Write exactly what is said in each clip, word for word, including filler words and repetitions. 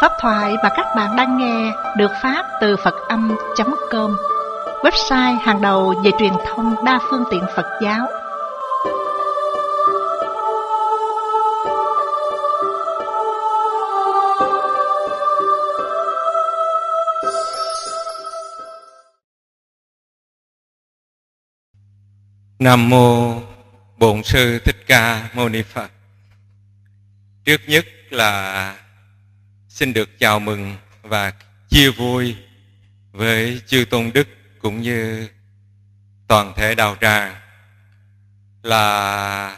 Pháp thoại mà các bạn đang nghe được phát từ Phật Âm chấm com, website hàng đầu về truyền thông đa phương tiện Phật giáo. Nam mô Bổn Sư Thích Ca Mâu Ni Phật. Trước nhất là xin được chào mừng và chia vui với chư tôn đức cũng như toàn thể đạo tràng là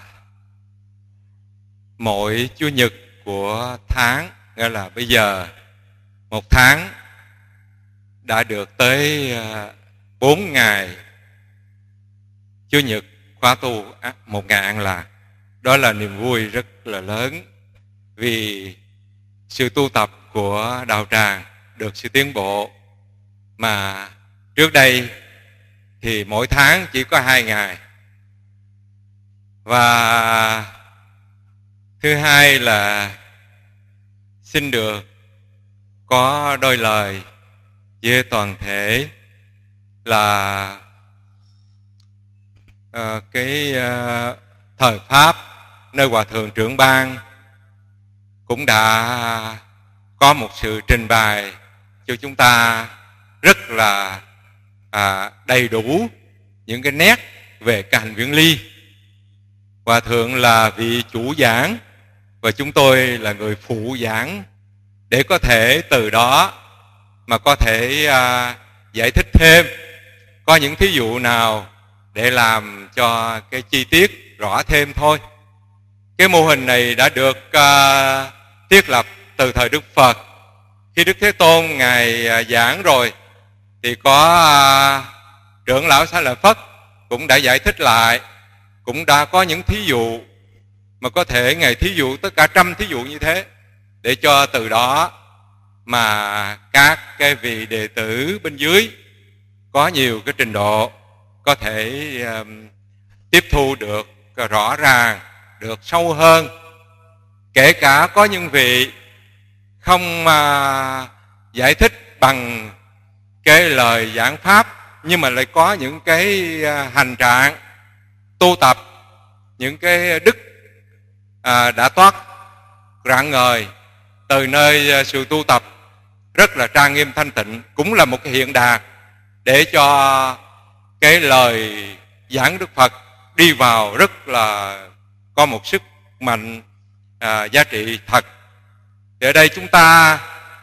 mỗi Chủ nhật của tháng, nghĩa là bây giờ một tháng đã được tới bốn ngày Chủ nhật khóa tu một ngày an lạc. Đó là niềm vui rất là lớn, vì sự tu tập của đạo tràng được sự tiến bộ. Mà trước đây thì mỗi tháng chỉ có hai ngày. Và thứ hai là xin được có đôi lời với toàn thể là uh, cái uh, thời Pháp nơi Hòa Thượng Trưởng Ban cũng đã có một sự trình bày cho chúng ta rất là à, đầy đủ những cái nét về cái hành viễn ly. Hòa Thượng là vị chủ giảng và chúng tôi là người phụ giảng, để có thể từ đó mà có thể à, giải thích thêm, có những thí dụ nào để làm cho cái chi tiết rõ thêm thôi. Cái mô hình này đã được uh, thiết lập từ thời Đức Phật. Khi Đức Thế Tôn Ngài uh, giảng rồi thì có uh, trưởng lão Xá Lợi Phất cũng đã giải thích lại, cũng đã có những thí dụ mà có thể Ngài thí dụ tất cả trăm thí dụ như thế, để cho từ đó mà các cái vị đệ tử bên dưới có nhiều cái trình độ có thể uh, tiếp thu được rõ ràng, được sâu hơn. Kể cả có những vị không à, giải thích bằng cái lời giảng pháp, nhưng mà lại có những cái à, hành trạng tu tập, những cái đức à, đã toát rạng ngời từ nơi à, sự tu tập rất là trang nghiêm thanh tịnh, cũng là một cái hiện đạt để cho cái lời giảng Đức Phật đi vào rất là có một sức mạnh à, giá trị thật. Thì ở đây chúng ta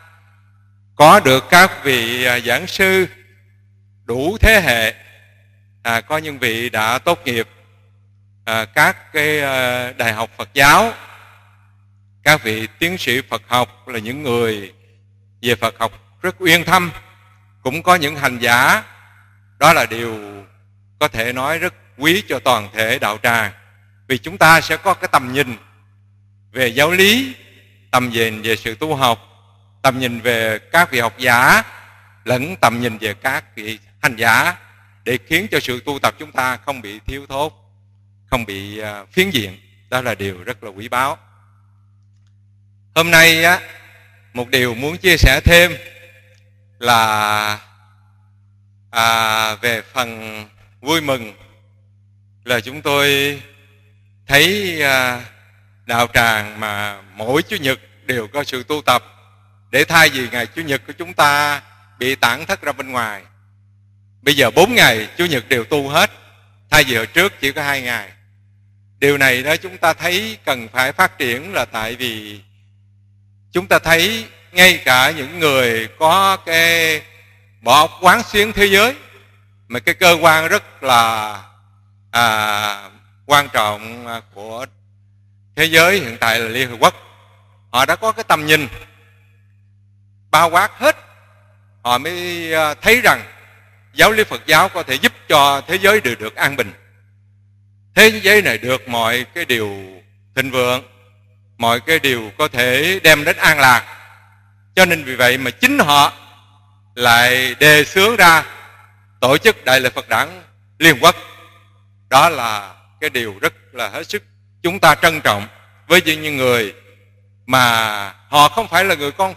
có được các vị à, giảng sư đủ thế hệ, à, có những vị đã tốt nghiệp à, các cái à, đại học Phật giáo, các vị tiến sĩ Phật học là những người về Phật học rất uyên thâm, cũng có những hành giả. Đó là điều có thể nói rất quý cho toàn thể đạo tràng, vì chúng ta sẽ có cái tầm nhìn về giáo lý, tầm nhìn về sự tu học, tầm nhìn về các vị học giả, lẫn tầm nhìn về các vị hành giả, để khiến cho sự tu tập chúng ta không bị thiếu thốn, không bị uh, phiến diện. Đó là điều rất là quý báu. Hôm nay á, một điều muốn chia sẻ thêm là à, về phần vui mừng, là chúng tôi thấy à, đạo tràng mà mỗi Chủ nhật đều có sự tu tập, để thay vì ngày Chủ nhật của chúng ta bị tản thất ra bên ngoài, bây giờ bốn ngày Chủ nhật đều tu hết, thay vì hồi trước chỉ có hai ngày. Điều này đó chúng ta thấy cần phải phát triển, là tại vì chúng ta thấy ngay cả những người có cái bộ óc quán xuyến thế giới, mà cái cơ quan rất là à, quan trọng của thế giới hiện tại là Liên Hợp Quốc, họ đã có cái tầm nhìn bao quát hết. Họ mới thấy rằng giáo lý Phật giáo có thể giúp cho thế giới đều được an bình, thế giới này được mọi cái điều thịnh vượng, mọi cái điều có thể đem đến an lạc. Cho nên vì vậy mà chính họ lại đề xướng ra tổ chức Đại lễ Phật Đản Liên Hợp Quốc. Đó là cái điều rất là hết sức chúng ta trân trọng với những người mà họ không phải là người con Phật,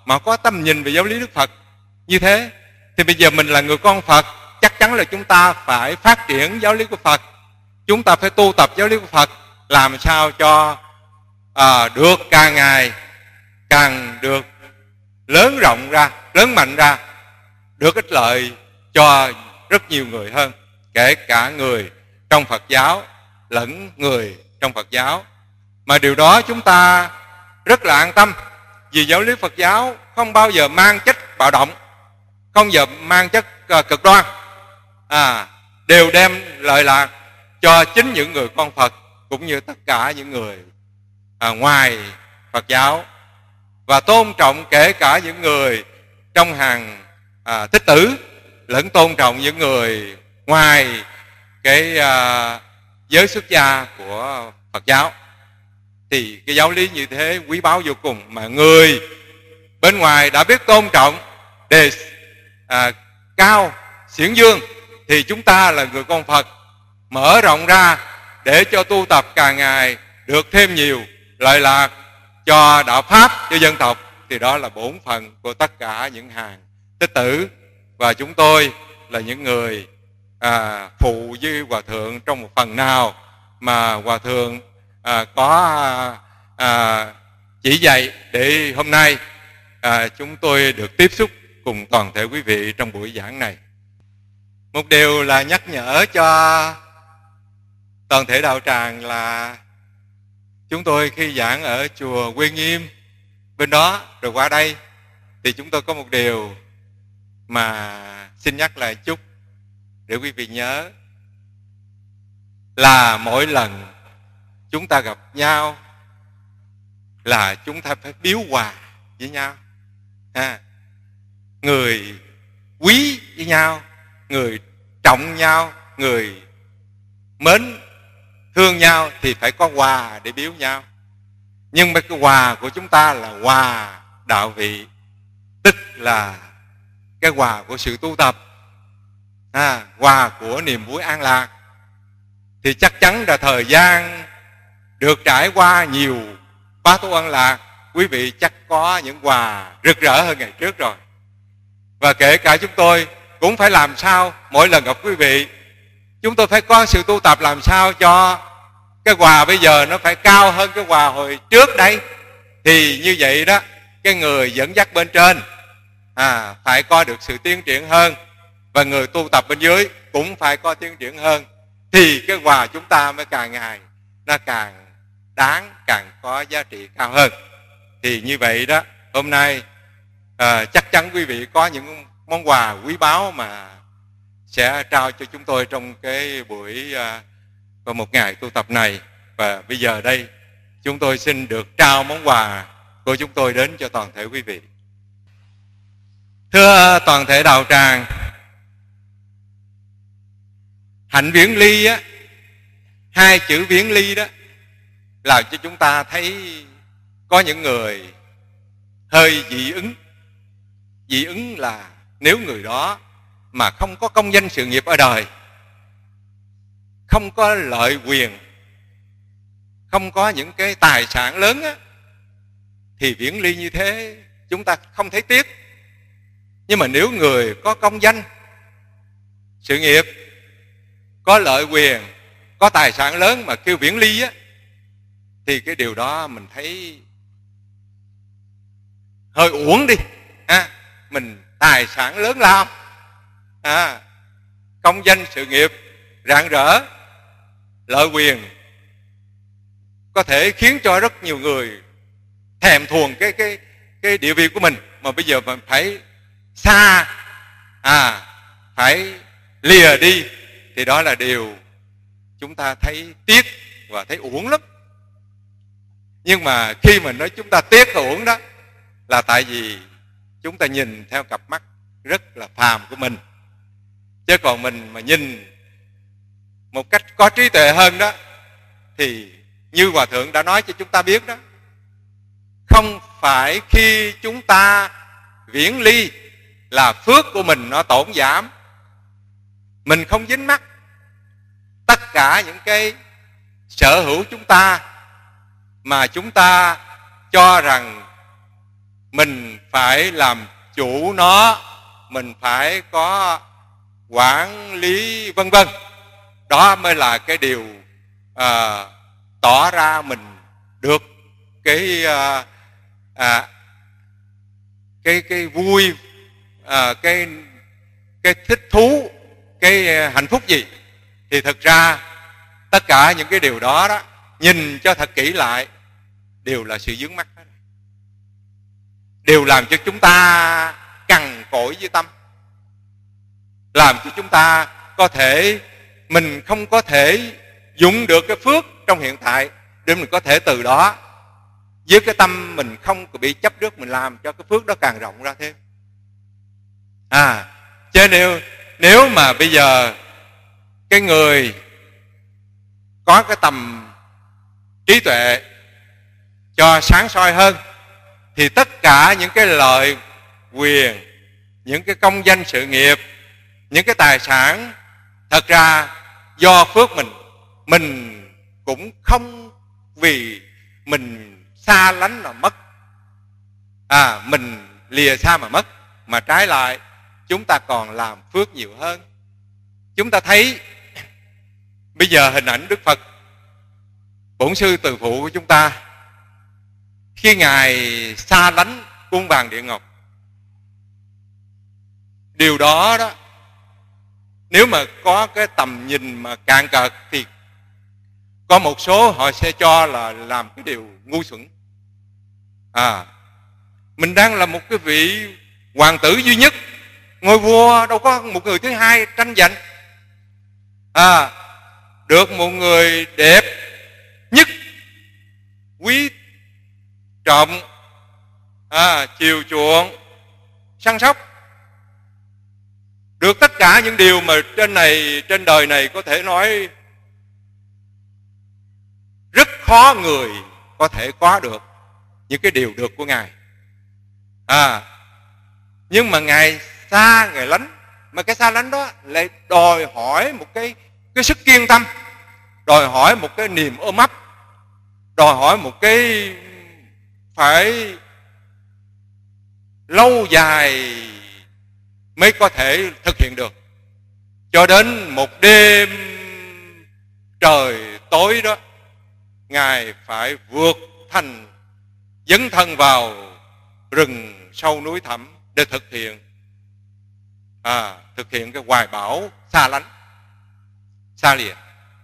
mà có tầm nhìn về giáo lý Đức Phật như thế, thì bây giờ mình là người con Phật, chắc chắn là chúng ta phải phát triển giáo lý của Phật, chúng ta phải tu tập giáo lý của Phật, làm sao cho à, được càng ngày càng được lớn rộng ra, lớn mạnh ra, được ích lợi cho rất nhiều người hơn, kể cả người trong Phật giáo lẫn người trong Phật giáo. Mà điều đó chúng ta rất là an tâm, vì giáo lý Phật giáo không bao giờ mang chất bạo động, không bao giờ mang chất uh, cực đoan, à, đều đem lợi lạc cho chính những người con Phật cũng như tất cả những người à, ngoài Phật giáo, và tôn trọng kể cả những người trong hàng à, thích tử, lẫn tôn trọng những người ngoài cái à, giới xuất gia của Phật giáo. Thì cái giáo lý như thế quý báu vô cùng, mà người bên ngoài đã biết tôn trọng, đề à, cao xiển dương, thì chúng ta là người con Phật mở rộng ra để cho tu tập càng ngày được thêm nhiều lợi lạc cho đạo Pháp, cho dân tộc, thì đó là bổn phận của tất cả những hàng tích tử. Và chúng tôi là những người à, phụ với Hòa Thượng trong một phần nào mà Hòa Thượng à, có à, chỉ dạy, để hôm nay à, chúng tôi được tiếp xúc cùng toàn thể quý vị trong buổi giảng này. Một điều là nhắc nhở cho toàn thể đạo tràng là chúng tôi khi giảng ở chùa Quy Nghiêm bên đó rồi qua đây, thì chúng tôi có một điều mà xin nhắc lại chút để quý vị nhớ, là mỗi lần chúng ta gặp nhau là chúng ta phải biếu quà với nhau, à, người quý với nhau, người trọng nhau, người mến thương nhau thì phải có quà để biếu nhau. Nhưng mà cái quà của chúng ta là quà đạo vị, tức là cái quà của sự tu tập, à, quà của niềm vui an lạc. Thì chắc chắn là thời gian được trải qua nhiều bá tu an lạc, quý vị chắc có những quà rực rỡ hơn ngày trước rồi. Và kể cả chúng tôi cũng phải làm sao mỗi lần gặp quý vị, chúng tôi phải có sự tu tập làm sao cho cái quà bây giờ nó phải cao hơn cái quà hồi trước đây. Thì như vậy đó, cái người dẫn dắt bên trên à, phải có được sự tiến triển hơn, và người tu tập bên dưới cũng phải có tiến triển hơn, thì cái quà chúng ta mới càng ngày nó càng đáng, càng có giá trị cao hơn. Thì như vậy đó, hôm nay à, chắc chắn quý vị có những món quà quý báu mà sẽ trao cho chúng tôi trong cái buổi à, vào một ngày tu tập này. Và bây giờ đây chúng tôi xin được trao món quà của chúng tôi đến cho toàn thể quý vị. Thưa toàn thể đạo tràng, hạnh viễn ly á, hai chữ viễn ly đó làm cho chúng ta thấy có những người hơi dị ứng. Dị ứng là nếu người đó mà không có công danh sự nghiệp ở đời, không có lợi quyền, không có những cái tài sản lớn á, thì viễn ly như thế chúng ta không thấy tiếc. Nhưng mà nếu người có công danh sự nghiệp, có lợi quyền, có tài sản lớn mà kêu viễn ly á, thì cái điều đó mình thấy hơi uổng đi. À, mình tài sản lớn lao, à, công danh sự nghiệp rạng rỡ, lợi quyền có thể khiến cho rất nhiều người thèm thuồng cái cái cái địa vị của mình, mà bây giờ mình phải xa, à, phải lìa đi, thì đó là điều chúng ta thấy tiếc và thấy uổng lắm. Nhưng mà khi mà nói chúng ta tiếc và uổng đó, là tại vì chúng ta nhìn theo cặp mắt rất là phàm của mình. Chứ còn mình mà nhìn một cách có trí tuệ hơn đó, thì như Hòa Thượng đã nói cho chúng ta biết đó, không phải khi chúng ta viễn ly là phước của mình nó tổn giảm. Mình không dính mắc tất cả những cái sở hữu chúng ta mà chúng ta cho rằng mình phải làm chủ nó, mình phải có quản lý vân vân. Đó mới là cái điều à, tỏ ra mình được cái à, à, cái cái vui, à, cái cái thích thú, cái hạnh phúc gì. Thì thực ra tất cả những cái điều đó đó, nhìn cho thật kỹ lại, đều là sự vướng mắc đó. Đều làm cho chúng ta cằn cỗi với tâm, làm cho chúng ta có thể, mình không có thể dụng được cái phước trong hiện tại để mình có thể từ đó với cái tâm mình không bị chấp trước, mình làm cho cái phước đó càng rộng ra thêm. À, chứ nếu nếu mà bây giờ cái người có cái tầm trí tuệ cho sáng soi hơn, thì tất cả những cái lợi quyền, những cái công danh sự nghiệp, những cái tài sản, thật ra do phước mình, mình cũng không vì mình xa lánh mà mất, à mình lìa xa mà mất, mà trái lại chúng ta còn làm phước nhiều hơn. Chúng ta thấy bây giờ hình ảnh Đức Phật, Bổn Sư Từ Phụ của chúng ta, khi Ngài xa lánh cung vàng địa ngọc, điều đó đó, nếu mà có cái tầm nhìn mà cạn cợt thì có một số họ sẽ cho là làm cái điều ngu xuẩn. À, mình đang là một cái vị hoàng tử duy nhất, ngôi vua đâu có một người thứ hai tranh giành. À, được một người đẹp nhất, quý trọng, à, chiều chuộng, săn sóc, được tất cả những điều mà trên này, trên đời này có thể nói rất khó người có thể có được những cái điều được của Ngài. À, nhưng mà Ngài xa, Ngài lánh, mà cái xa lánh đó lại đòi hỏi một cái cái sức kiên tâm, đòi hỏi một cái niềm ôm ấp, đòi hỏi một cái phải lâu dài mới có thể thực hiện được. Cho đến một đêm trời tối đó, Ngài phải vượt thành, dấn thân vào rừng sâu núi thẳm để thực hiện à, thực hiện cái hoài bão xa lánh, xa lìa.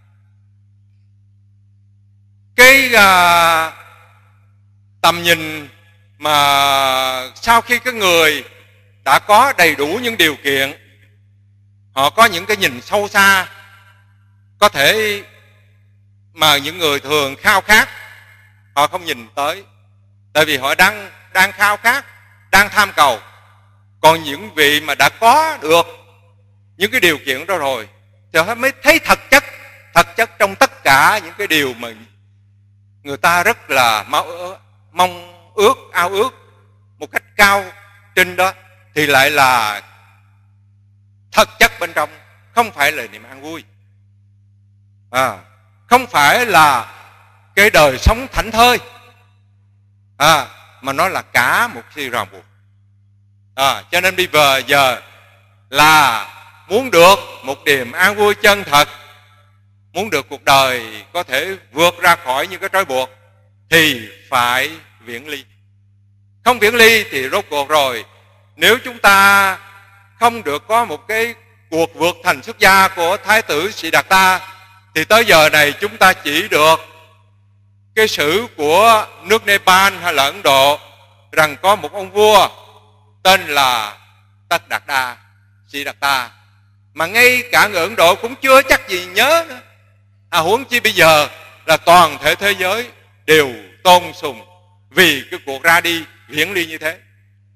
Cái à, tầm nhìn mà sau khi cái người đã có đầy đủ những điều kiện, họ có những cái nhìn sâu xa, có thể mà những người thường khao khát họ không nhìn tới, tại vì họ đang đang khao khát, đang tham cầu. Còn những vị mà đã có được những cái điều kiện đó rồi thì họ mới thấy thật chất, thật chất trong tất cả những cái điều mà người ta rất là mong ước, ao ước một cách cao trinh đó, thì lại là thật chất bên trong, không phải là niềm an vui, à, không phải là cái đời sống thảnh thơi, à, mà nó là cả một sự ràng buộc. À, cho nên bây giờ giờ là muốn được một niềm an vui chân thật, muốn được cuộc đời có thể vượt ra khỏi những cái trói buộc, thì phải viễn ly. Không viễn ly thì rốt cuộc rồi, nếu chúng ta không được có một cái cuộc vượt thành xuất gia của Thái tử Siddhartha, thì tới giờ này chúng ta chỉ được cái sử của nước Nepal hay là Ấn Độ, rằng có một ông vua tên là Tất Đạt Đa Siddhartha, mà ngay cả người Ấn Độ cũng chưa chắc gì nhớ nữa. À, huống chi bây giờ là toàn thể thế giới đều tôn sùng vì cái cuộc ra đi viễn ly như thế.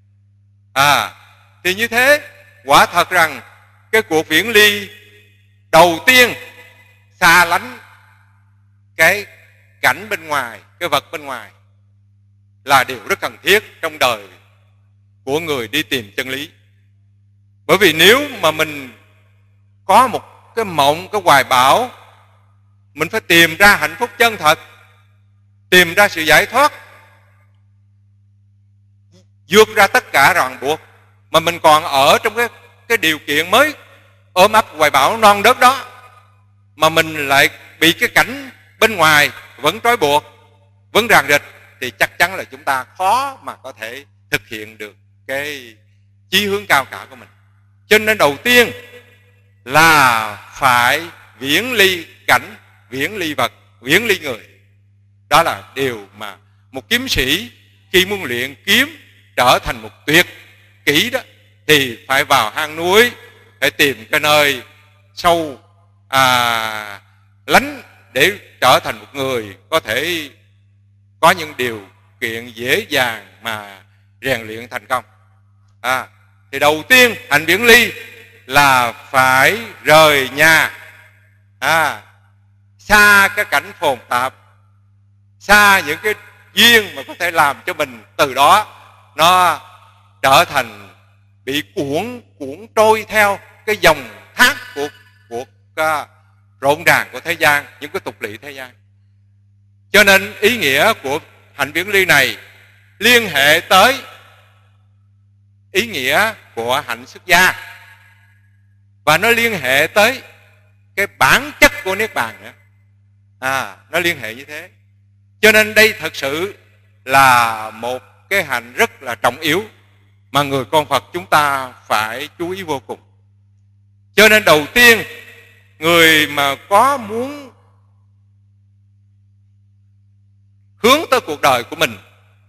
À, thì như thế quả thật rằng cái cuộc viễn ly đầu tiên xa lánh cái cảnh bên ngoài, cái vật bên ngoài là điều rất cần thiết trong đời của người đi tìm chân lý. Bởi vì nếu mà mình có một cái mộng, cái hoài bão, mình phải tìm ra hạnh phúc chân thật, tìm ra sự giải thoát vượt ra tất cả ràng buộc, mà mình còn ở trong cái cái điều kiện mới ôm ấp hoài bão non đất đó, mà mình lại bị cái cảnh bên ngoài vẫn trói buộc, vẫn ràng rịch, thì chắc chắn là chúng ta khó mà có thể thực hiện được cái chí hướng cao cả của mình. Cho nên đầu tiên là phải viễn ly cảnh, viễn ly vật, viễn ly người. Đó là điều mà một kiếm sĩ khi muốn luyện kiếm trở thành một tuyệt kỹ đó, thì phải vào hang núi, phải tìm cái nơi sâu à, lánh để trở thành một người có thể có những điều kiện dễ dàng mà rèn luyện thành công. À, thì đầu tiên hành viễn ly là phải rời nhà, à, xa cái cảnh phồn tạp, xa những cái duyên mà có thể làm cho mình từ đó nó trở thành bị cuốn cuốn trôi theo cái dòng thác của của uh, rộn ràng của thế gian, những cái tục lỵ thế gian. Cho nên ý nghĩa của hành viễn ly này liên hệ tới ý nghĩa của hạnh xuất gia, và nó liên hệ tới cái bản chất của niết bàn nữa. À, nó liên hệ như thế. Cho nên đây thật sự là một cái hành rất là trọng yếu mà người con Phật chúng ta phải chú ý vô cùng. Cho nên đầu tiên, người mà có muốn hướng tới cuộc đời của mình,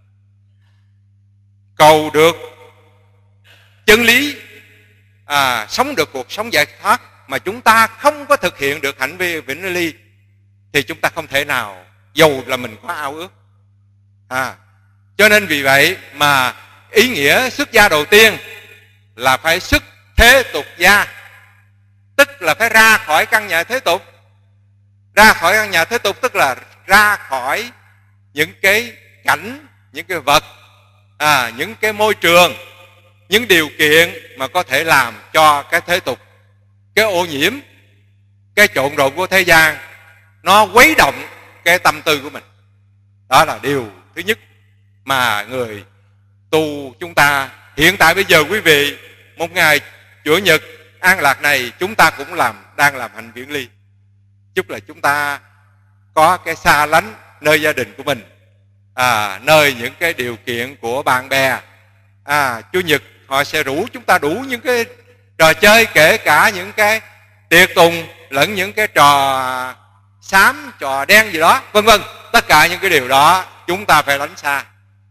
cầu được chân lý, à, sống được cuộc sống giải thoát, mà chúng ta không có thực hiện được hạnh vi viễn ly, thì chúng ta không thể nào, dầu là mình có ao ước. À, cho nên vì vậy mà ý nghĩa xuất gia đầu tiên là phải xuất thế tục gia, tức là phải ra khỏi căn nhà thế tục. Ra khỏi căn nhà thế tục tức là ra khỏi những cái cảnh, những cái vật, à, những cái môi trường, những điều kiện mà có thể làm cho cái thế tục, cái ô nhiễm, cái trộn rộn của thế gian nó quấy động cái tâm tư của mình. Đó là điều thứ nhất mà người tu chúng ta hiện tại bây giờ, quý vị, một ngày Chủ nhật an lạc này chúng ta cũng làm đang làm hành viễn ly. Chúc là chúng ta có cái xa lánh nơi gia đình của mình, à, nơi những cái điều kiện của bạn bè. À, Chủ nhật họ sẽ rủ chúng ta đủ những cái trò chơi, kể cả những cái tiệc tùng lẫn những cái trò xám, trò đen gì đó, vân vân. Tất cả những cái điều đó chúng ta phải lánh xa.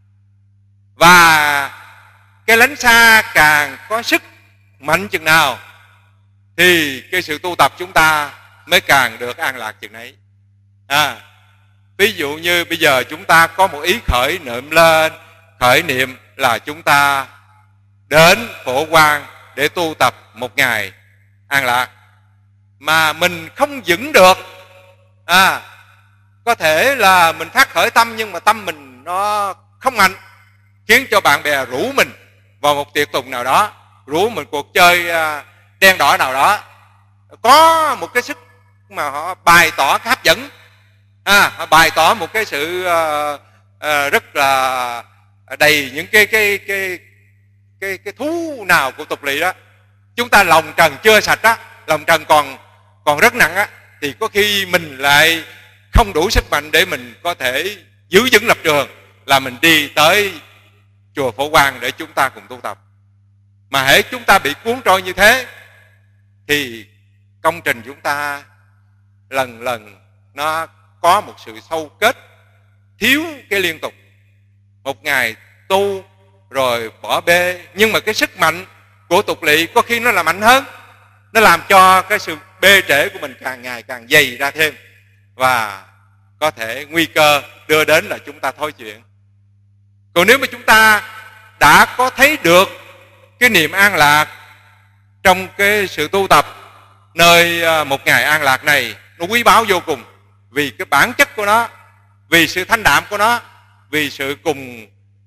Và cái lánh xa càng có sức mạnh chừng nào thì cái sự tu tập chúng ta mới càng được an lạc chừng ấy. À, ví dụ như bây giờ chúng ta có một ý khởi niệm lên, khởi niệm là chúng ta đến Phổ Quang để tu tập một ngày an lạc, mà mình không vững được, à, có thể là mình phát khởi tâm nhưng mà tâm mình nó không mạnh, khiến cho bạn bè rủ mình vào một tiệc tùng nào đó, rủ mình cuộc chơi đen đỏ nào đó, có một cái sức mà họ bày tỏ cái hấp dẫn, à, họ bày tỏ một cái sự uh, uh, rất là đầy những cái cái cái cái cái thú nào của tục lỵ đó. Chúng ta lòng trần chưa sạch á, lòng trần còn còn rất nặng á, thì có khi mình lại không đủ sức mạnh để mình có thể giữ vững lập trường, là mình đi tới chùa Phổ Quang để chúng ta cùng tu tập. Mà hễ chúng ta bị cuốn trôi như thế thì công trình chúng ta lần lần nó có một sự sâu kết, thiếu cái liên tục. Một ngày tu rồi bỏ bê, nhưng mà cái sức mạnh của tục lỵ có khi nó là mạnh hơn, nó làm cho cái sự bê trễ của mình càng ngày càng dày ra thêm, và có thể nguy cơ đưa đến là chúng ta thôi chuyện. Còn nếu mà chúng ta đã có thấy được cái niềm an lạc trong cái sự tu tập nơi một ngày an lạc này, nó quý báu vô cùng, vì cái bản chất của nó, vì sự thanh đạm của nó, vì sự cùng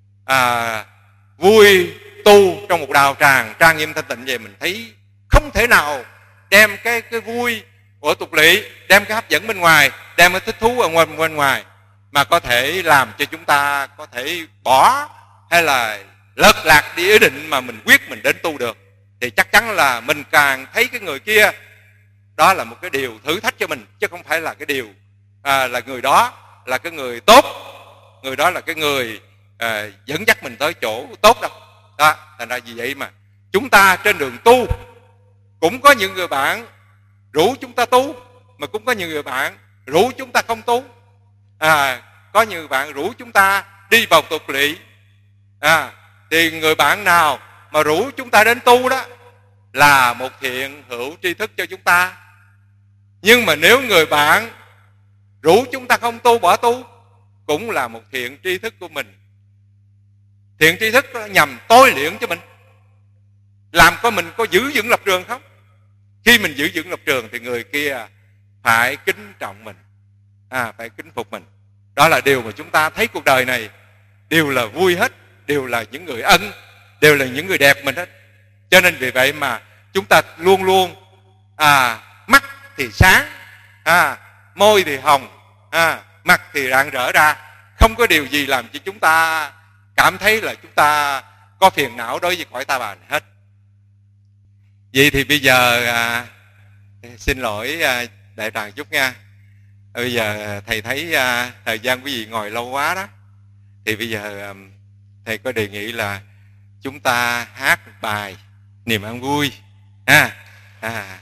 à, vui tu trong một đạo tràng trang nghiêm thanh tịnh. Vậy mình thấy không thể nào đem cái cái vui của tục lỵ, đem cái hấp dẫn bên ngoài, đem cái thích thú ở ngoài bên ngoài mà có thể làm cho chúng ta có thể bỏ hay là lật lạc đi ý định mà mình quyết mình đến tu được, thì chắc chắn là mình càng thấy cái người kia đó là một cái điều thử thách cho mình, chứ không phải là cái điều à, là người đó là cái người tốt, người đó là cái người à, dẫn dắt mình tới chỗ tốt đâu. Đó, thành ra vì vậy mà chúng ta trên đường tu cũng có những người bạn rủ chúng ta tu, mà cũng có những người bạn rủ chúng ta không tu. À, có nhiều bạn rủ chúng ta đi vào tục lỵ. À, thì người bạn nào mà rủ chúng ta đến tu đó là một thiện hữu tri thức cho chúng ta. Nhưng mà nếu người bạn rủ chúng ta không tu, bỏ tu, cũng là một thiện tri thức của mình. Thiện tri thức đó nhằm tôi luyện cho mình, làm cho mình có giữ vững lập trường không. Khi mình giữ vững lập trường thì người kia phải kính trọng mình, à, phải kính phục mình. Đó là điều mà chúng ta thấy cuộc đời này đều là vui hết, đều là những người ân, đều là những người đẹp mình hết. Cho nên vì vậy mà chúng ta luôn luôn à, mắt thì sáng, à, môi thì hồng, à, mặt thì rạng rỡ ra. Không có điều gì làm cho chúng ta cảm thấy là chúng ta có phiền não đối với cõi ta bà này hết. Vậy thì bây giờ à, xin lỗi à, đại tràng chút nha. Bây giờ thầy thấy à, thời gian quý vị ngồi lâu quá đó, thì bây giờ à, thầy có đề nghị là chúng ta hát một bài niềm an vui. À, à.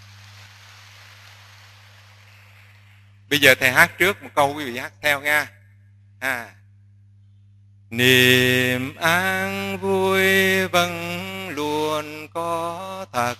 Bây giờ thầy hát trước một câu, quý vị hát theo nha. À. Niềm an vui vẫn luôn có thật,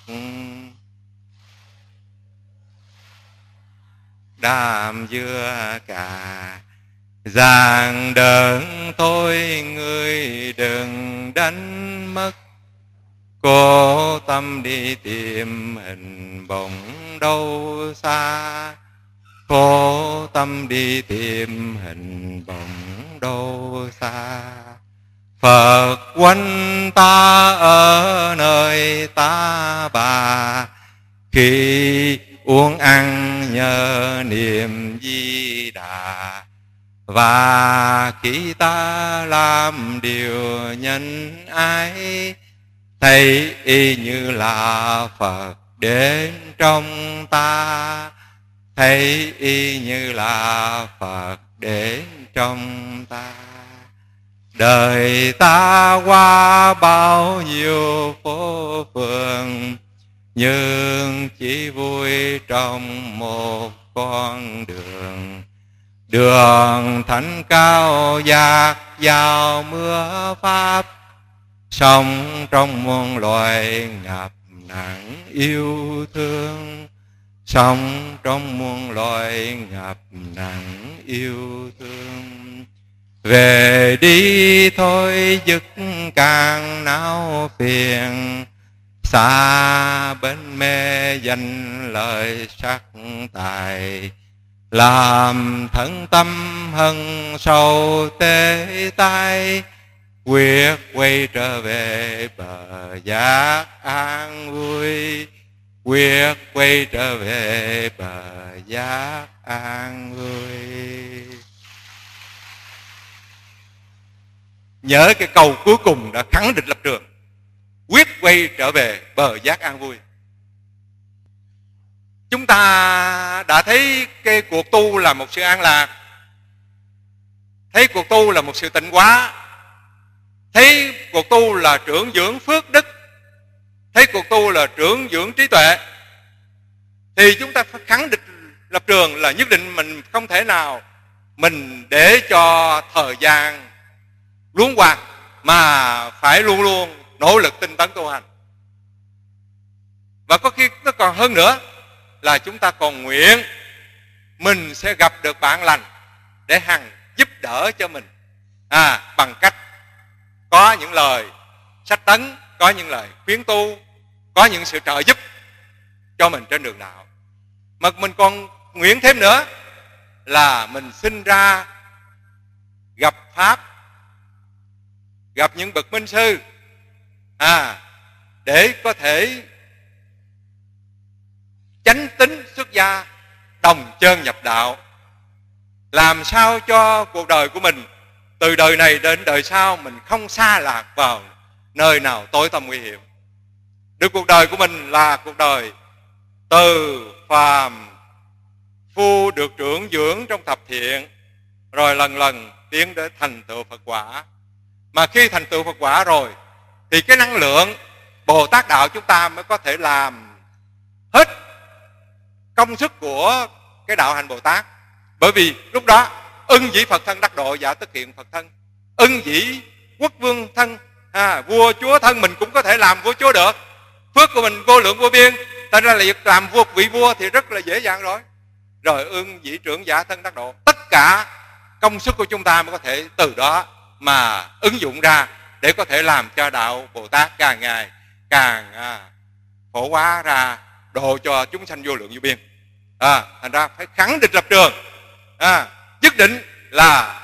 đàm dưa cà giang đơn thôi, người đừng đánh mất. Cố tâm đi tìm hình bóng đâu xa, cố tâm đi tìm hình bóng đâu xa. Phật quanh ta ở nơi ta bà, khi uống ăn nhờ niệm Di Đà. Và khi ta làm điều nhân ái, thấy y như là Phật đến trong ta, thấy y như là Phật đến trong ta. Đời ta qua bao nhiêu phố phường, nhưng chỉ vui trong một con đường. Đường thánh cao dạt vào mưa pháp, sống trong muôn loài ngập nặng yêu thương, sống trong muôn loài ngập nặng yêu thương. Về đi thôi dứt càng não phiền, xa bên mê danh lời sắc tài. Làm thân tâm hân sâu tê tai, quyết quay trở về bờ giác an vui, quyết quay trở về bờ giác an vui. Nhớ cái câu cuối cùng đã khẳng định lập trường, quyết quay trở về bờ giác an vui. Chúng ta đã thấy cái cuộc tu là một sự an lạc, thấy cuộc tu là một sự tịnh hóa, thấy cuộc tu là trưởng dưỡng phước đức, thấy cuộc tu là trưởng dưỡng trí tuệ, thì chúng ta phải khẳng định lập trường là nhất định mình không thể nào mình để cho thời gian luống qua, mà phải luôn luôn nỗ lực tinh tấn tu hành. Và có khi nó còn hơn nữa là chúng ta còn nguyện mình sẽ gặp được bạn lành để hằng giúp đỡ cho mình, à, bằng cách có những lời sách tấn, có những lời khuyến tu, có những sự trợ giúp cho mình trên đường đạo. Mà mình còn nguyện thêm nữa là mình sinh ra gặp Pháp, gặp những bậc minh sư, à, để có thể chánh tín xuất gia, đồng chân nhập đạo, làm sao cho cuộc đời của mình từ đời này đến đời sau mình không sa lạc vào nơi nào tối tăm nguy hiểm. Được cuộc đời của mình là cuộc đời từ phàm phu được trưởng dưỡng trong thập thiện, rồi lần lần tiến đến thành tựu Phật quả. Mà khi thành tựu Phật quả rồi thì cái năng lượng Bồ Tát đạo chúng ta mới có thể làm hết công sức của cái đạo hành Bồ Tát. Bởi vì lúc đó ưng dĩ Phật thân đắc độ, giả tức hiện Phật thân. Ưng dĩ quốc vương thân, à, vua chúa thân mình cũng có thể làm vua chúa được. Phước của mình vô lượng vô biên, thành ra là việc làm vua vị vua thì rất là dễ dàng rồi. Rồi ưng dĩ trưởng giả thân đắc độ, tất cả công sức của chúng ta mới có thể từ đó mà ứng dụng ra để có thể làm cho đạo Bồ Tát càng ngày càng à, phổ hóa ra, độ cho chúng sanh vô lượng vô biên. À, thành ra phải khẳng định lập trường, à, nhất định là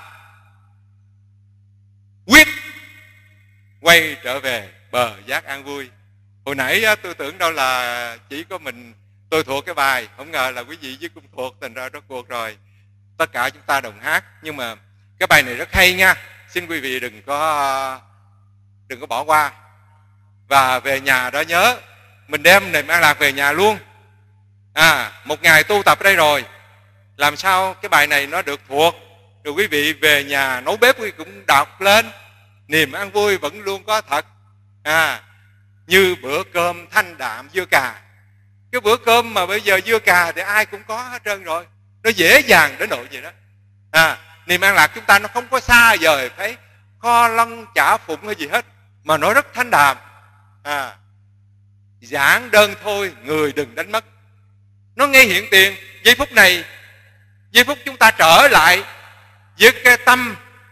quyết quay trở về bờ giác an vui. Hồi nãy á, tôi tưởng đâu là chỉ có mình tôi thuộc cái bài, không ngờ là quý vị với cũng thuộc, thành ra rốt cuộc rồi tất cả chúng ta đồng hát. Nhưng mà cái bài này rất hay nha, xin quý vị đừng có đừng có bỏ qua. Và về nhà đó nhớ mình đem niềm an lạc về nhà luôn. À, một ngày tu tập ở đây rồi, làm sao cái bài này nó được thuộc, rồi quý vị về nhà nấu bếp quý vị cũng đọc lên, niềm an vui vẫn luôn có thật. À, như bữa cơm thanh đạm dưa cà. Cái bữa cơm mà bây giờ dưa cà thì ai cũng có hết trơn rồi, nó dễ dàng đến nỗi vậy đó. À, niềm an lạc chúng ta nó không có xa vời phải kho lân chả phụng hay gì hết, mà nó rất thanh đạm. À, giản đơn thôi người đừng đánh mất. Nó ngay hiện tiền giây phút này, giây phút chúng ta trở lại với cái tâm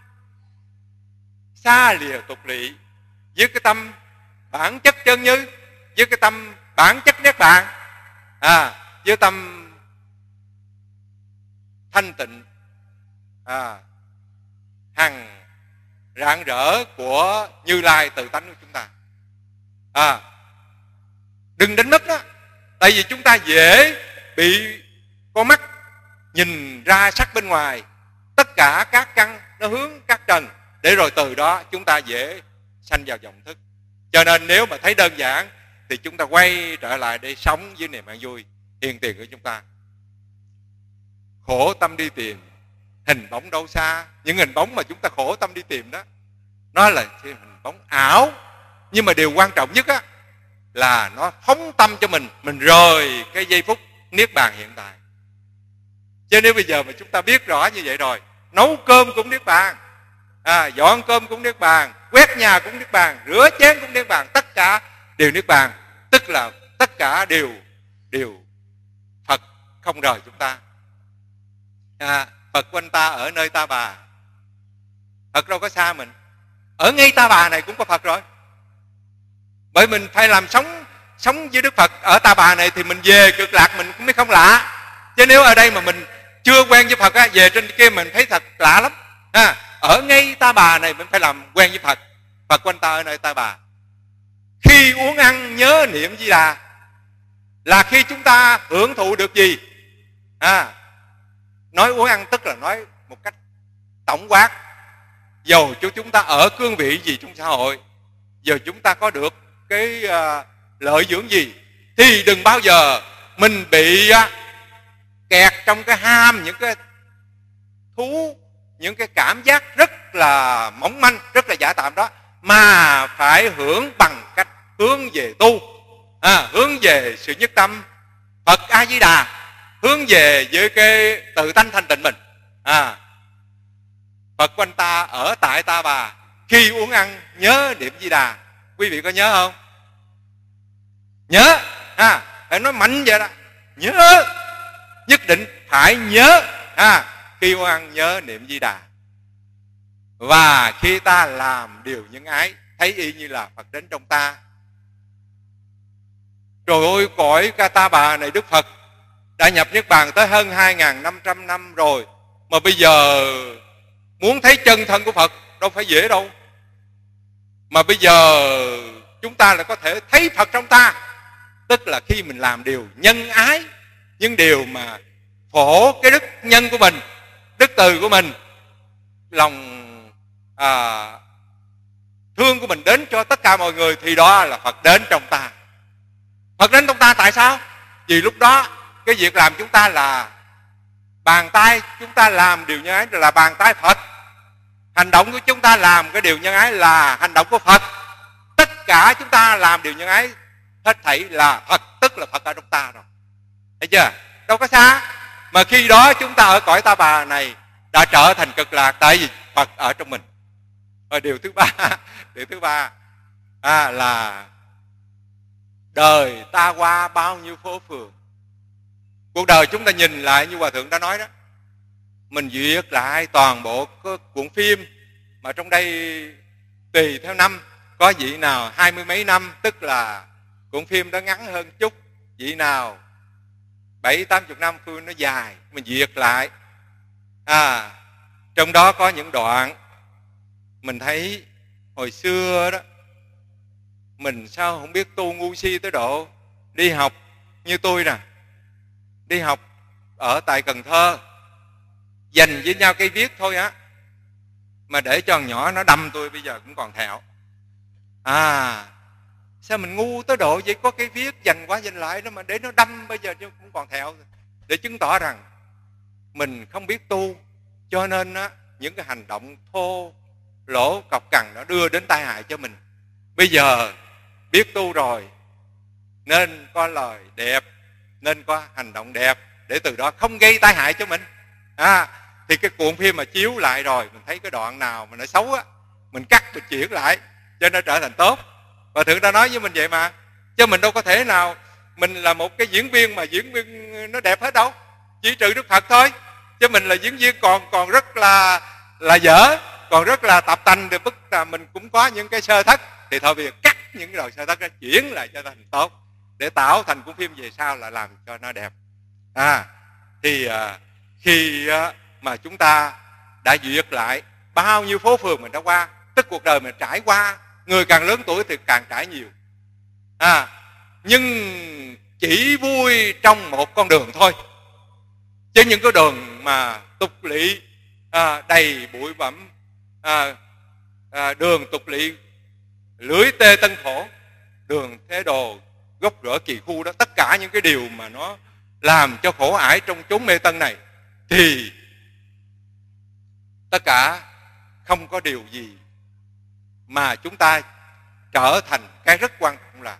xa lìa tục lỵ, với cái tâm bản chất chân như, với cái tâm bản chất niết bàn, à, với tâm thanh tịnh, à, hằng rạng rỡ của Như Lai tự tánh của chúng ta. À, đừng đánh mất đó, tại vì chúng ta dễ bị con mắt nhìn ra sắc bên ngoài, tất cả các căn nó hướng các trần, để rồi từ đó chúng ta dễ sanh vào vọng thức. Cho nên nếu mà thấy đơn giản thì chúng ta quay trở lại để sống với niềm an vui hiền tiền của chúng ta. Khổ tâm đi tìm hình bóng đâu xa. Những hình bóng mà chúng ta khổ tâm đi tìm đó, nó là hình bóng ảo. Nhưng mà điều quan trọng nhất á là nó phóng tâm cho mình, mình rời cái giây phút niết bàn hiện tại. Chứ nếu bây giờ mà chúng ta biết rõ như vậy rồi, nấu cơm cũng niết bàn, à, dọn cơm cũng niết bàn, quét nhà cũng niết bàn, rửa chén cũng niết bàn, tất cả đều niết bàn. Tức là tất cả đều đều Phật không rời chúng ta. À, Phật quanh ta ở nơi ta bà. Phật đâu có xa mình, ở ngay ta bà này cũng có Phật rồi. Bởi mình phải làm sống sống với Đức Phật ở ta bà này thì mình về cực lạc mình cũng mới không lạ. Chứ nếu ở đây mà mình chưa quen với Phật á, về trên kia mình thấy thật lạ lắm. À, ở ngay ta bà này mình phải làm quen với Phật. Phật quanh ta ở nơi ta bà. Khi uống ăn nhớ niệm Di Đà là khi chúng ta hưởng thụ được gì? À, nói uống ăn tức là nói một cách tổng quát. Dầu cho chúng ta ở cương vị gì trong xã hội, giờ chúng ta có được cái uh, lợi dưỡng gì, thì đừng bao giờ mình bị uh, kẹt trong cái ham, những cái thú, những cái cảm giác rất là mỏng manh, rất là giả tạm đó, mà phải hưởng bằng cách hướng về tu, à, hướng về sự nhất tâm Phật A Di Đà, hướng về với cái tự tánh thanh tịnh mình. À, Phật quanh ta ở tại ta bà, khi uống ăn nhớ niệm Di Đà. Quý vị có nhớ không? Nhớ, à, phải nói mạnh vậy đó, nhớ, nhất định phải nhớ. À, khi uống ăn nhớ niệm Di Đà. Và khi ta làm điều nhân ái, thấy y như là Phật đến trong ta. Trời ơi, cõi ca ta bà này Đức Phật đã nhập Niết Bàn tới hơn hai nghìn năm trăm năm rồi, mà bây giờ muốn thấy chân thân của Phật đâu phải dễ đâu. Mà bây giờ chúng ta lại có thể thấy Phật trong ta. Tức là khi mình làm điều nhân ái, những điều mà phổ cái đức nhân của mình, đức từ của mình, lòng à, thương của mình đến cho tất cả mọi người, thì đó là Phật đến trong ta. Phật đến trong ta tại sao? Vì lúc đó cái việc làm chúng ta là bàn tay chúng ta làm điều nhân ái là bàn tay Phật. Hành động của chúng ta làm cái điều nhân ái là hành động của Phật. Tất cả chúng ta làm điều nhân ái hết thảy là Phật, tức là Phật ở trong ta rồi. Thấy chưa? Đâu có xa. Mà khi đó chúng ta ở cõi Ta Bà này đã trở thành cực lạc, tại vì Phật ở trong mình. Và điều thứ ba, điều thứ ba à, là đời ta qua bao nhiêu phố phường. Cuộc đời chúng ta nhìn lại như Hòa Thượng đã nói đó, mình duyệt lại toàn bộ cuộn phim mà trong đây tùy theo năm, có vị nào hai mươi mấy năm, tức là cuộn phim đó ngắn hơn chút, vị nào bảy tám chục năm, phim nó dài, mình duyệt lại. À, trong đó có những đoạn mình thấy hồi xưa đó, mình sao không biết tu ngu si tới độ đi học như tôi nè, đi học ở tại Cần Thơ, dành với nhau cây viết thôi á, mà để cho thằng nhỏ nó đâm tôi bây giờ cũng còn thẹo. À, sao mình ngu tới độ vậy, có cây viết dành qua dành lại đó mà để nó đâm bây giờ cũng còn thẹo, để chứng tỏ rằng mình không biết tu, cho nên á những cái hành động thô lỗ cọc cằn nó đưa đến tai hại cho mình. Bây giờ biết tu rồi nên có lời đẹp, nên có hành động đẹp, để từ đó không gây tai hại cho mình. À, thì cái cuộn phim mà chiếu lại rồi, mình thấy cái đoạn nào mà nó xấu á, mình cắt, mình chuyển lại cho nó trở thành tốt. Và Thượng đã nói với mình vậy mà, chứ mình đâu có thể nào mình là một cái diễn viên mà diễn viên nó đẹp hết đâu, chỉ trừ Đức Phật thôi. Chứ mình là diễn viên còn còn rất là là dở, còn rất là tập tành, thì tức là mình cũng có những cái sơ thất, thì thôi bây giờ cắt những cái đoạn sơ thất đó, chuyển lại cho thành tốt, để tạo thành cuốn phim về sau là làm cho nó đẹp. À, thì à, khi à, mà chúng ta đã duyệt lại bao nhiêu phố phường mình đã qua, tức cuộc đời mình trải qua, người càng lớn tuổi thì càng trải nhiều. À, nhưng chỉ vui trong một con đường thôi, chứ những cái đường mà tục lỵ à, đầy bụi bặm, à, à, đường tục lỵ lưỡi tê tân khổ, đường thế đồ gốc rễ kỳ khu đó, tất cả những cái điều mà nó làm cho khổ ải trong chốn mê tân này, thì tất cả không có điều gì mà chúng ta trở thành cái rất quan trọng là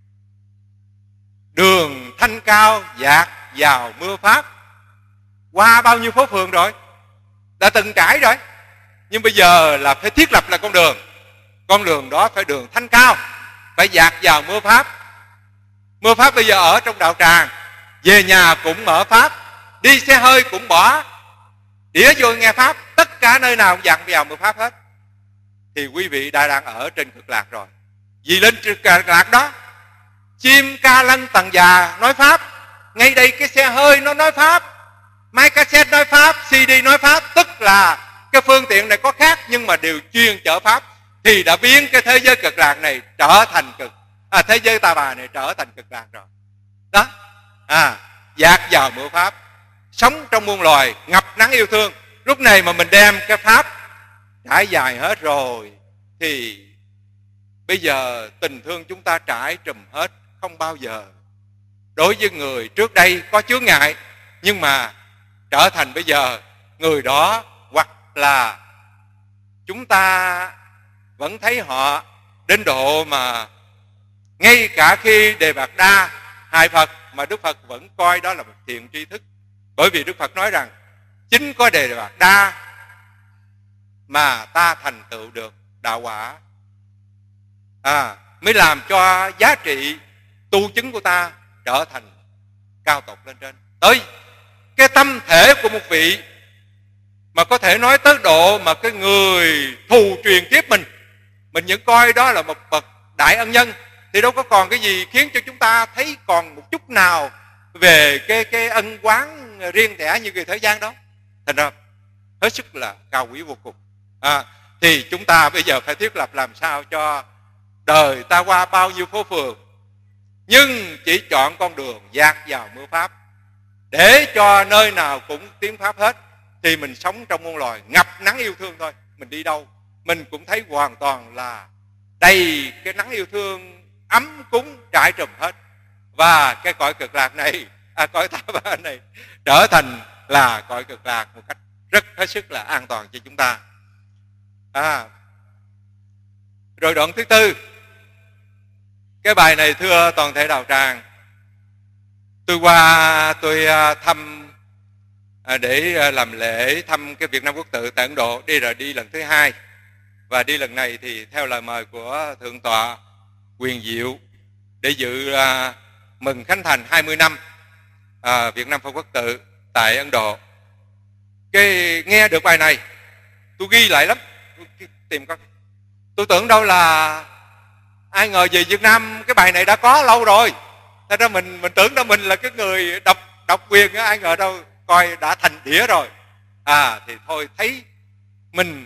đường thanh cao dạt vào mưa pháp. Qua bao nhiêu phố phường rồi, đã từng trải rồi, nhưng bây giờ là phải thiết lập lại con đường. Con đường đó phải đường thanh cao, phải dạt vào mưa pháp. Mưa pháp bây giờ ở trong đạo tràng, về nhà cũng mở pháp, đi xe hơi cũng bỏ đĩa vô nghe pháp, tất cả nơi nào cũng dạt vào mưa pháp hết. Thì quý vị đã đang ở trên cực lạc rồi. Vì lên cực lạc đó, chim ca lân tầng già nói pháp, ngay đây cái xe hơi nó nói pháp, máy cassette nói pháp, xê đê nói pháp, tức là cái phương tiện này có khác nhưng mà đều chuyên chở pháp, thì đã biến cái thế giới cực lạc này trở thành cực à, thế giới Ta Bà này trở thành cực lạc rồi đó. À, dạt vào mưa pháp, sống trong muôn loài ngập nắng yêu thương. Lúc này mà mình đem cái pháp trải dài hết rồi, thì bây giờ tình thương chúng ta trải trùm hết, không bao giờ đối với người trước đây có chướng ngại, nhưng mà trở thành bây giờ người đó, hoặc là chúng ta vẫn thấy họ đến độ mà ngay cả khi Đề Bạt Đa hại Phật mà Đức Phật vẫn coi đó là một thiện tri thức. Bởi vì Đức Phật nói rằng chính có Đề Bạt Đa mà ta thành tựu được đạo quả, à, mới làm cho giá trị tu chứng của ta trở thành cao tột lên trên. Tới cái tâm thể của một vị mà có thể nói tới độ mà cái người thù truyền tiếp mình, mình vẫn coi đó là một bậc đại ân nhân, thì đâu có còn cái gì khiến cho chúng ta thấy còn một chút nào về cái cái ân oán riêng rẽ như người thế gian đó. Thành ra hết sức là cao quý vô cùng. À, thì chúng ta bây giờ phải thiết lập làm sao cho đời ta qua bao nhiêu phố phường, nhưng chỉ chọn con đường dạt vào mưa pháp, để cho nơi nào cũng tiếng pháp hết, thì mình sống trong muôn loài ngập nắng yêu thương thôi. Mình đi đâu mình cũng thấy hoàn toàn là đầy cái nắng yêu thương ấm cúng trải trùm hết. Và cái cõi cực lạc này, à, cõi ta bà này trở thành là cõi cực lạc một cách rất hết sức là an toàn cho chúng ta. À, rồi đoạn thứ tư, cái bài này thưa toàn thể đạo tràng, tôi qua tôi thăm để làm lễ thăm cái Việt Nam Quốc tự tại Ấn Độ, đi rồi đi lần thứ hai, và đi lần này thì theo lời mời của Thượng tọa Quyền Diệu để dự uh, mừng khánh thành hai mươi năm uh, Việt Nam Phật Quốc tự tại Ấn Độ. Cái nghe được bài này tôi ghi lại lắm, tôi tìm coi, tôi tưởng đâu là ai ngờ về Việt Nam cái bài này đã có lâu rồi. Thế ra mình mình tưởng đâu mình là cái người độc độc quyền, ai ngờ đâu coi đã thành đĩa rồi. À thì thôi, thấy mình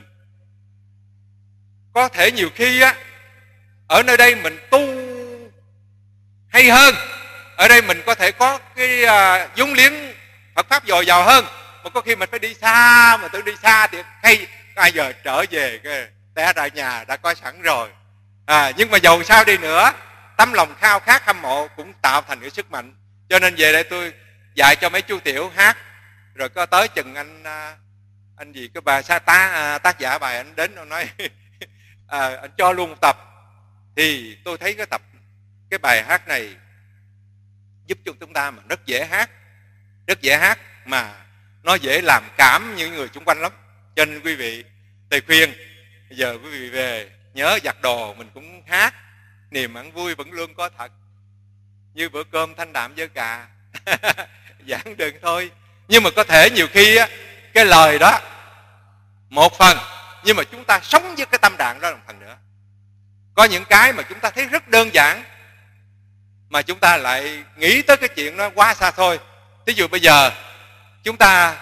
có thể nhiều khi á ở nơi đây mình tu hay hơn, ở đây mình có thể có cái uh, vốn liếng Phật pháp dồi dào hơn, mà có khi mình phải đi xa, mà tự đi xa thì hay ai giờ trở về cái té ra nhà đã có sẵn rồi. À, nhưng mà dầu sao đi nữa, tấm lòng khao khát hâm mộ cũng tạo thành cái sức mạnh. Cho nên về đây tôi dạy cho mấy chú tiểu hát, rồi có tới chừng anh anh gì cái bà sa tá tác giả bài anh đến ông nói à, anh cho luôn một tập, thì tôi thấy cái tập cái bài hát này giúp cho chúng ta mà rất dễ hát, rất dễ hát mà nó dễ làm cảm những người xung quanh lắm. Cho nên quý vị, thầy khuyên bây giờ quý vị về nhớ giặt đồ mình cũng hát, niềm ăn vui vẫn luôn có thật, như bữa cơm thanh đạm với cà giảng đừng thôi. Nhưng mà có thể nhiều khi á, cái lời đó một phần, nhưng mà chúng ta sống với cái tâm trạng đó một phần nữa. Có những cái mà chúng ta thấy rất đơn giản mà chúng ta lại nghĩ tới cái chuyện nó quá xa thôi. Ví dụ bây giờ chúng ta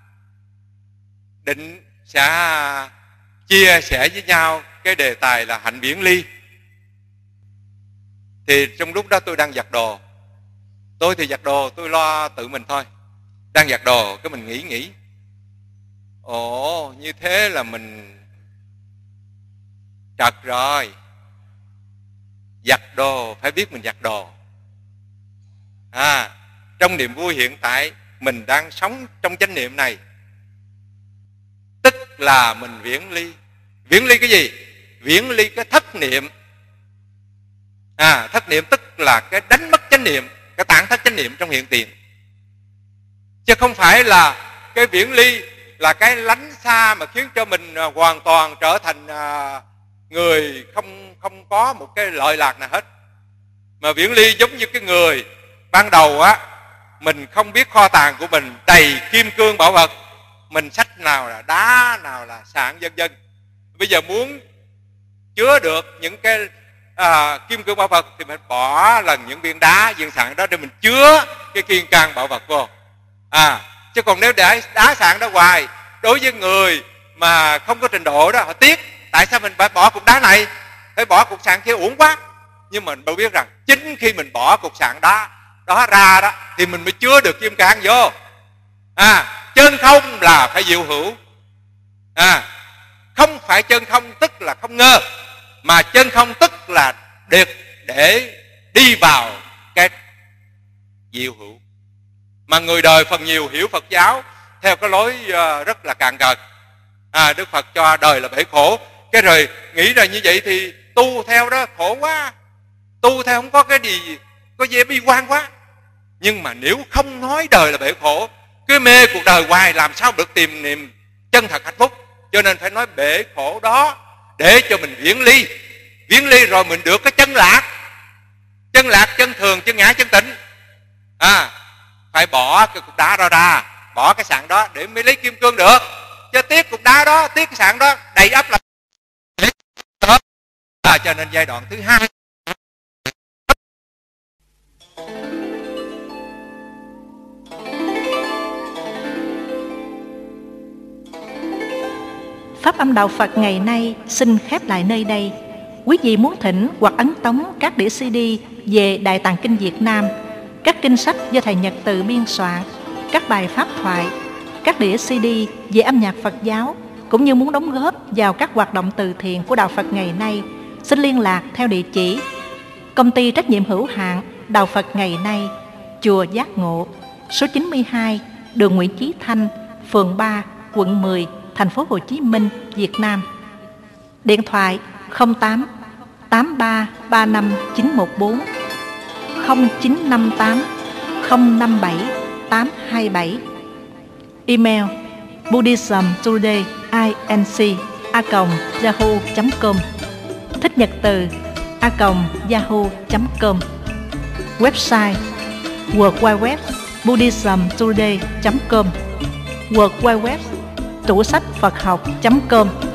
định sẽ chia sẻ với nhau cái đề tài là hạnh viễn ly, thì trong lúc đó tôi đang giặt đồ, tôi thì giặt đồ tôi lo tự mình thôi, đang giặt đồ cái mình nghĩ nghĩ ồ như thế là mình trật rồi. Giặt đồ phải biết mình giặt đồ. À, trong niềm vui hiện tại mình đang sống trong chánh niệm này, tức là mình viễn ly. Viễn ly cái gì? Viễn ly cái thất niệm. À, thất niệm tức là cái đánh mất chánh niệm, cái tản thất chánh niệm trong hiện tiền. Chứ không phải là cái viễn ly là cái lánh xa mà khiến cho mình hoàn toàn trở thành người không không có một cái lợi lạc nào hết. Mà viễn ly giống như cái người ban đầu á, mình không biết kho tàng của mình đầy kim cương bảo vật, mình xách nào là đá, nào là sạn vân vân. Bây giờ muốn chứa được những cái à, kim cương bảo vật thì mình bỏ lần những viên đá, viên sạn đó để mình chứa cái kiên can bảo vật vô. À, chứ còn nếu để đá sạn đó hoài, đối với người mà không có trình độ đó, họ tiếc. Tại sao mình phải bỏ cục đá này, phải bỏ cục sạn kia uổng quá. Nhưng mà mình đâu biết rằng chính khi mình bỏ cục sạn đá đó ra đó thì mình mới chứa được kim cang vô. À, chân không là phải diệu hữu. À, không phải chân không tức là không ngơ, mà chân không tức là được để đi vào cái diệu hữu. Mà người đời phần nhiều hiểu Phật giáo theo cái lối uh, rất là cạn cợt. À, Đức Phật cho đời là bể khổ, cái rồi nghĩ ra như vậy thì tu theo đó khổ quá, tu theo không có cái gì, có vẻ bi quan quá. Nhưng mà nếu không nói đời là bể khổ, cứ mê cuộc đời hoài, làm sao được tìm niềm chân thật hạnh phúc. Cho nên phải nói bể khổ đó để cho mình viễn ly. Viễn ly rồi mình được cái chân lạc. Chân lạc, chân thường, chân ngã, chân tịnh. À, phải bỏ cái cục đá đó ra, bỏ cái sạn đó để mới lấy kim cương được. Chứ tiếc cục đá đó, tiếc cái sạn đó đầy ắp là à, cho nên giai đoạn thứ hai Pháp Âm Đạo Phật ngày nay xin khép lại nơi đây. Quý vị muốn thỉnh hoặc ấn tống các đĩa xê đê về Đại Tạng Kinh Việt Nam, các kinh sách do Thầy Nhật Từ biên soạn, các bài pháp thoại, các đĩa xê đê về âm nhạc Phật giáo, cũng như muốn đóng góp vào các hoạt động từ thiện của Đạo Phật ngày nay, xin liên lạc theo địa chỉ Công ty trách nhiệm hữu hạn Đạo Phật ngày nay, Chùa Giác Ngộ, số chín mươi hai, đường Nguyễn Chí Thanh, phường ba, quận mười, thành phố Hồ Chí Minh, Việt Nam. Điện thoại không tám tám ba ba năm chín một bốn, không chín năm tám không năm bảy tám hai bảy. Email buddhismtoday inc a còng yahoo chấm com, thích nhật từ a còng yahoo chấm com. Website w w w buddhismtoday chấm com, w w w tủ sách Phật học chấm com.